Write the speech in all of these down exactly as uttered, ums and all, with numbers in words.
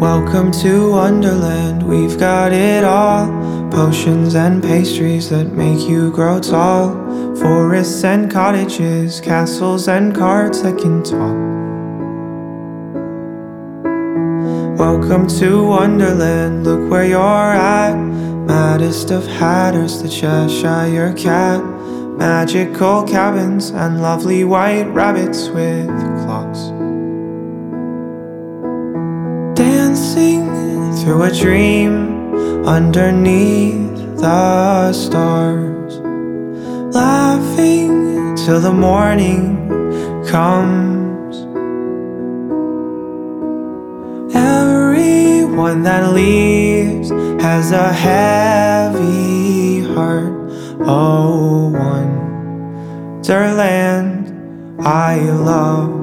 Welcome to Wonderland, we've got it all. Potions and pastries that make you grow tall. Forests and cottages, castles and carts that can talk. Welcome to Wonderland, look where you're at. Maddest of hatters, the Cheshire Cat. Magical cabins and lovely white rabbits with clocks. Dancing through a dream underneath the stars. Laughing till the morning comes. Everyone that leaves has a heavy heart. Oh, Wonderland I love.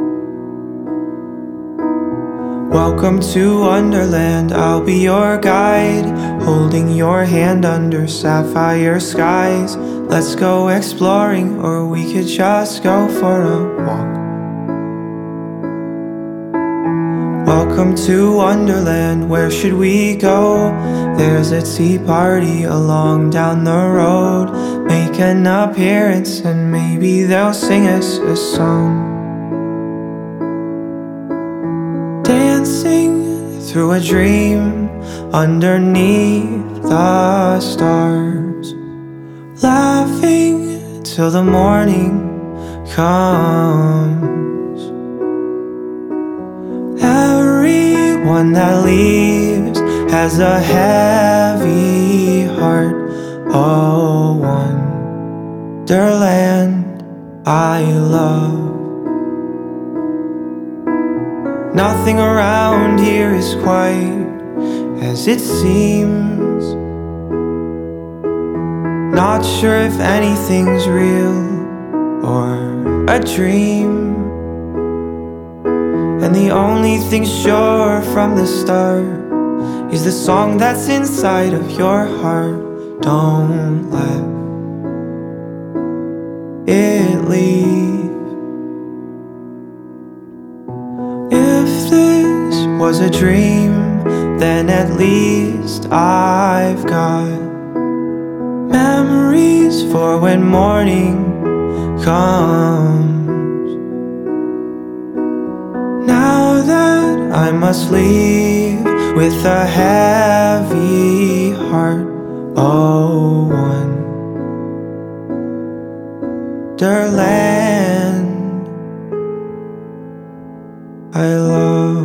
Welcome to Wonderland, I'll be your guide, holding your hand under sapphire skies. Let's go exploring, or we could just go for a walk. Welcome to Wonderland, where should we go? There's a tea party along down the road. Make an appearance and maybe they'll sing us a song. Dancing through a dream underneath the stars. Laughing till the morning comes. Everyone that leaves has a heavy heart. Oh, Wonderland I love. Nothing around here is quite as it seems. Not sure if anything's real or a dream. And the only thing sure from the start is the song that's inside of your heart. Don't let it leave. If this was a dream, then at least I've got memories for when morning comes. Now that I must leave with a heavy heart. Oh, Wonderland I love.